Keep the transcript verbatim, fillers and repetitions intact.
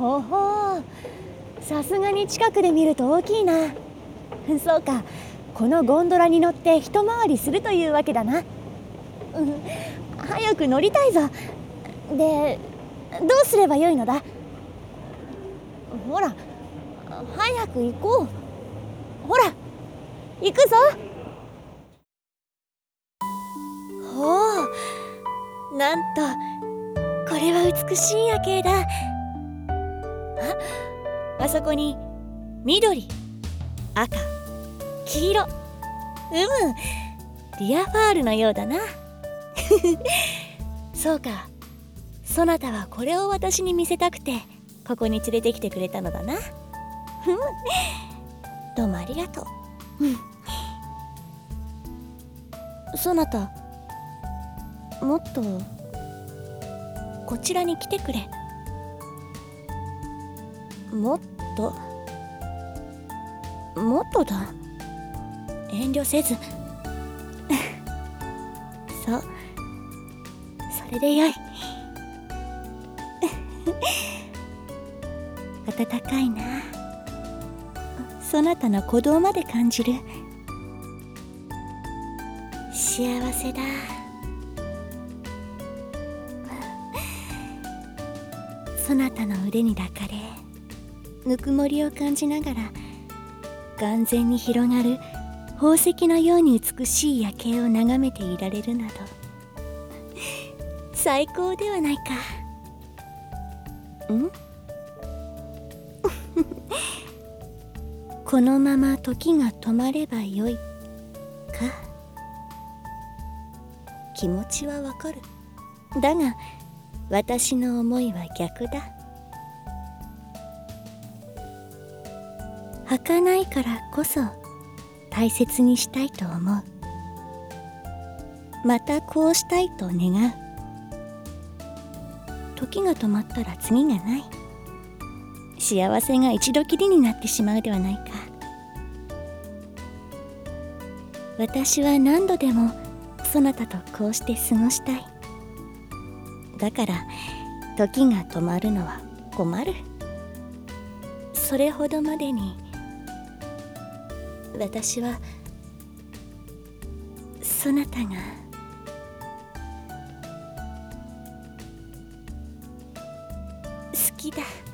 ほほう、さすがに近くで見ると大きいな。そうか、このゴンドラに乗って一回りするというわけだな。うん、早く乗りたいぞ。で、どうすればよいのだ？ほら、早く行こう。ほら、行くぞ。ほう、なんとこれは美しい夜景だ。あ、あそこに緑、赤、黄色、うむ、リアファールのようだな。そうか、そなたはこれを私に見せたくてここに連れてきてくれたのだな。どうもありがとう。そなた、もっとこちらに来てくれ。もっともっとだ。遠慮せず。そう、それでよい。暖かいな。そなたの鼓動まで感じる。幸せだ。そなたの腕に抱かれ、ぬくもりを感じながら眼前に広がる宝石のように美しい夜景を眺めていられるなど最高ではないか。んこのまま時が止まればよいか。気持ちはわかる。だが私の思いは逆だ。儚いからこそ大切にしたいと思う。またこうしたいと願う。時が止まったら次がない。幸せが一度きりになってしまうではないか。私は何度でもそなたとこうして過ごしたい。だから時が止まるのは困る。それほどまでに私はそなたが好きだ。